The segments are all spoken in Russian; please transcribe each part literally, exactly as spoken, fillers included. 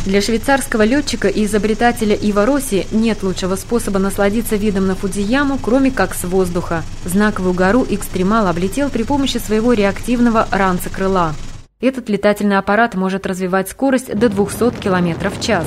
Для швейцарского летчика и изобретателя Ива Росси нет лучшего способа насладиться видом на Фудзияму, кроме как с воздуха. Знаковую гору экстремал облетел при помощи своего реактивного ранца-крыла. Этот летательный аппарат может развивать скорость до двухсот километров в час.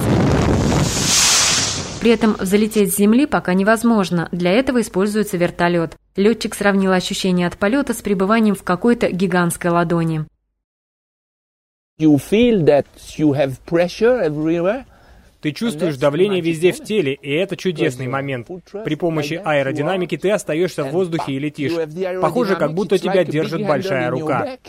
При этом взлететь с земли пока невозможно, для этого используется вертолет. Летчик сравнил ощущение от полета с пребыванием в какой-то гигантской ладони. You feel that you have pressure everywhere. Ты чувствуешь давление везде в теле, и это чудесный момент. При помощи аэродинамики ты остаешься в воздухе и летишь. Похоже, как будто тебя держит большая рука.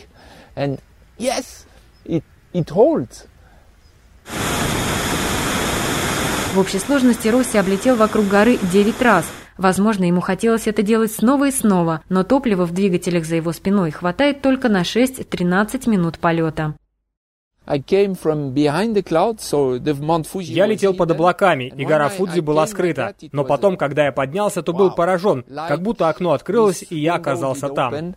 В общей сложности Росси облетел вокруг горы девять раз. Возможно, ему хотелось это делать снова и снова, но топлива в двигателях за его спиной хватает только на шесть-тринадцать минут полета. Я летел под облаками, и гора Фудзи была скрыта. Но потом, когда я поднялся, то был поражен, как будто окно открылось, и я оказался там.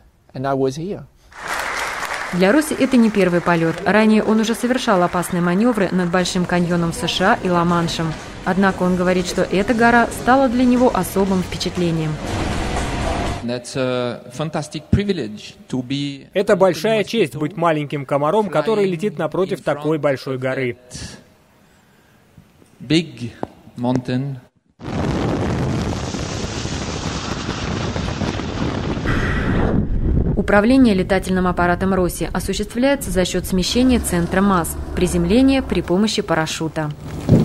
Для Росси это не первый полет. Ранее он уже совершал опасные маневры над Большим каньоном в США и Ла-Маншем. Однако он говорит, что эта гора стала для него особым впечатлением. Это большая честь быть маленьким комаром, который летит напротив такой большой горы. Big mountain. Управление летательным аппаратом Росси осуществляется за счет смещения центра масс, приземления при помощи парашюта.